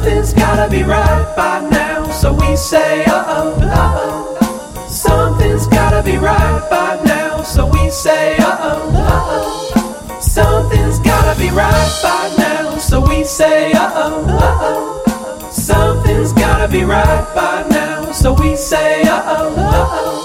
Something's gotta be right by now, so we say uh-oh, uh-oh. Something's gotta be right by now, so we say uh-oh, uh-oh. Something's gotta be right by now, so we say uh-oh, uh-oh. Something's gotta be right by now, so we say uh-oh, uh-oh.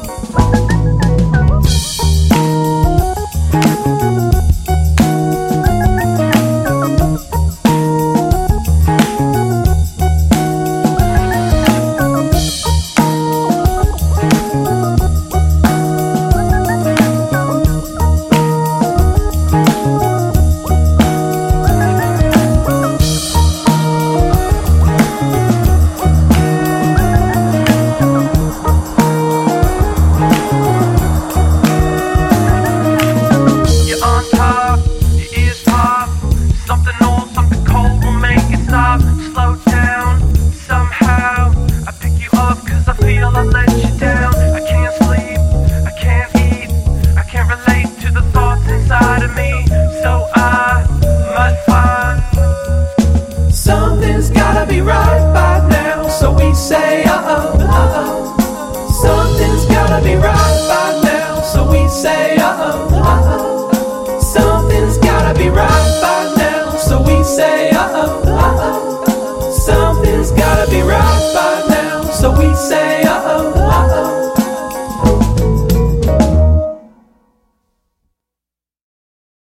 Something's gotta be right by now, so we say uh-oh, uh-oh. Something's gotta be right by now, so we say uh-oh, uh-oh. Something's gotta be right by now, so we say uh-oh, uh-oh. Something's gotta be right by now, so we say uh-oh.